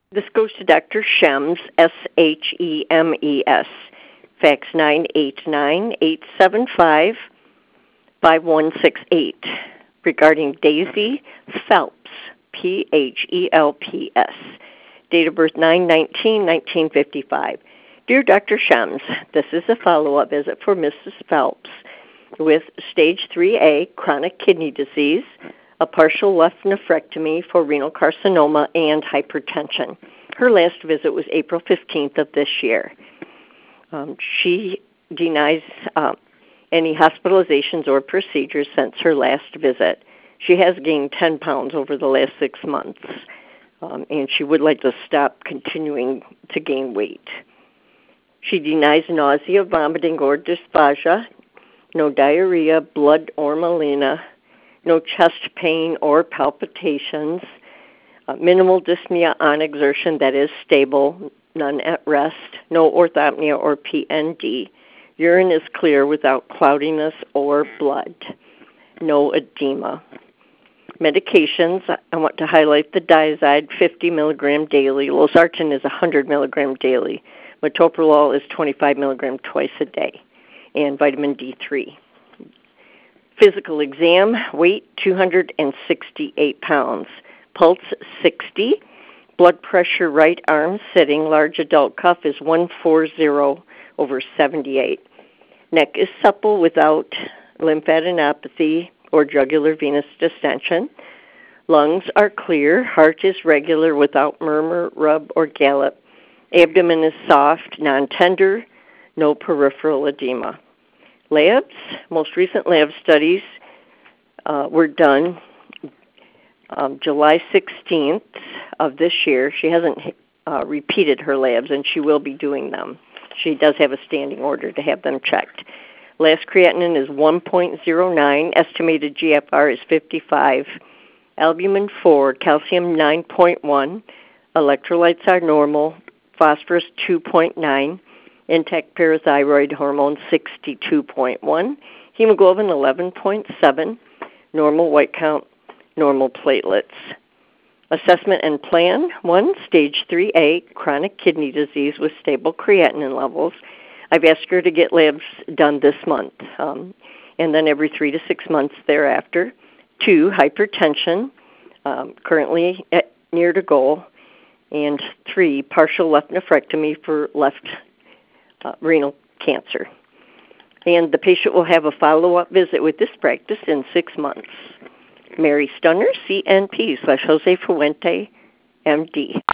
This goes to Dr. Shems, S-H-E-M-E-S, fax 989-875-5168, regarding Daisy Phelps, P-H-E-L-P-S, date of birth 9/19/1955. Dear Dr. Shems, this is a follow-up visit for Mrs. Phelps with stage 3A chronic kidney disease, a partial left nephrectomy for renal carcinoma, and hypertension. Her last visit was April 15th of this year. She denies any hospitalizations or procedures since her last visit. She has gained 10 pounds over the last 6 months, and she would like to stop continuing to gain weight. She denies nausea, vomiting, or dysphagia, no diarrhea, blood, or melena, no chest pain or palpitations, minimal dyspnea on exertion that is stable, none at rest, no orthopnea or PND. Urine is clear without cloudiness or blood, no edema. Medications, I want to highlight the Diazide 50 milligram daily. Losartan is 100 milligram daily. Metoprolol is 25 milligram twice a day, and vitamin D3. Physical exam, weight 268 pounds, pulse 60, blood pressure right arm sitting, large adult cuff is 140/78. Neck is supple without lymphadenopathy or jugular venous distension. Lungs are clear, heart is regular without murmur, rub, or gallop. Abdomen is soft, non-tender, no peripheral edema. Labs, most recent lab studies were done July 16th of this year. She hasn't repeated her labs, and she will be doing them. She does have a standing order to have them checked. Last creatinine is 1.09, estimated GFR is 55, albumin 4, calcium 9.1, electrolytes are normal, phosphorus 2.9, intact parathyroid hormone 62.1, hemoglobin 11.7, normal white count, normal platelets. Assessment and plan: 1, stage 3A, chronic kidney disease with stable creatinine levels. I've asked her to get labs done this month, and then every 3 to 6 months thereafter. 2, hypertension, currently near to goal. And 3, partial left nephrectomy for left renal cancer. And the patient will have a follow-up visit with this practice in 6 months. Mary Stunner, CNP /Jose Fuente, MD.